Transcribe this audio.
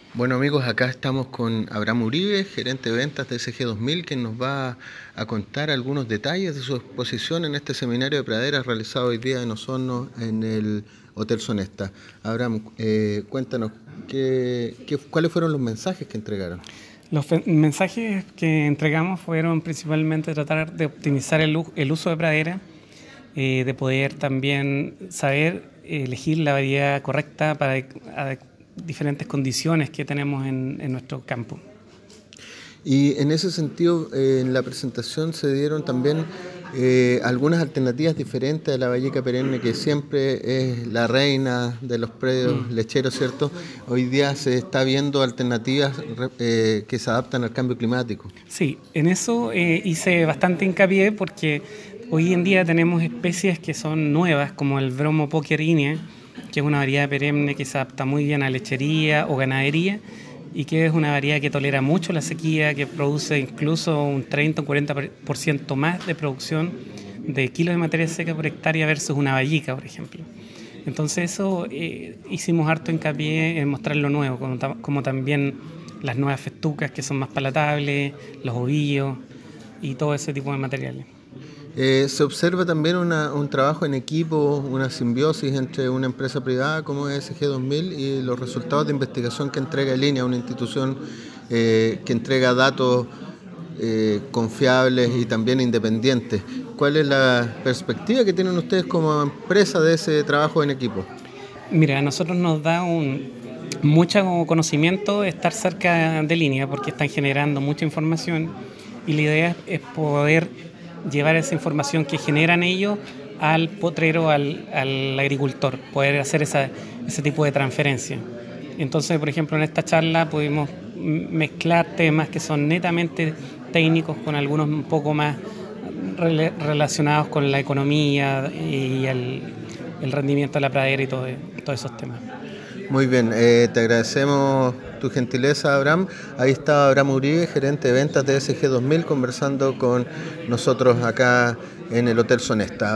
Bueno amigos, acá estamos con Abraham Uribe, gerente de ventas de SG2000, quien nos va a contar algunos detalles de su exposición en este seminario de praderas realizado hoy día en Osorno en el Hotel Sonesta. Abraham, cuéntanos, ¿cuáles fueron los mensajes que entregaron? Los mensajes que entregamos fueron principalmente tratar de optimizar el uso de pradera, de poder también saber elegir la variedad correcta para diferentes condiciones que tenemos en nuestro campo. Y en ese sentido, en la presentación se dieron también algunas alternativas diferentes a la vallica perenne, que siempre es la reina de los predios lecheros, ¿cierto? Hoy día se está viendo alternativas que se adaptan al cambio climático. Sí, en eso hice bastante hincapié porque hoy en día tenemos especies que son nuevas, como el bromo pokerinea, que es una variedad perenne que se adapta muy bien a lechería o ganadería, y que es una variedad que tolera mucho la sequía, que produce incluso un 30 o 40% más de producción de kilos de materia seca por hectárea versus una vallica, por ejemplo. Entonces eso hicimos harto hincapié en mostrar lo nuevo, como también las nuevas festucas que son más palatables, los ovillos y todo ese tipo de materiales. Se observa también un trabajo en equipo, una simbiosis entre una empresa privada como es SG2000 y los resultados de investigación que entrega Linea, una institución que entrega datos confiables y también independientes. ¿Cuál es la perspectiva que tienen ustedes como empresa de ese trabajo en equipo? Mira, a nosotros nos da mucho conocimiento estar cerca de Linea porque están generando mucha información y la idea es poder llevar esa información que generan ellos al potrero, al agricultor, poder hacer ese tipo de transferencia. Entonces, por ejemplo, en esta charla pudimos mezclar temas que son netamente técnicos con algunos un poco más relacionados con la economía y el rendimiento de la pradera y todos esos temas. Muy bien, te agradecemos tu gentileza, Abraham. Ahí está Abraham Uribe, gerente de ventas de SG2000, conversando con nosotros acá en el Hotel Sonesta.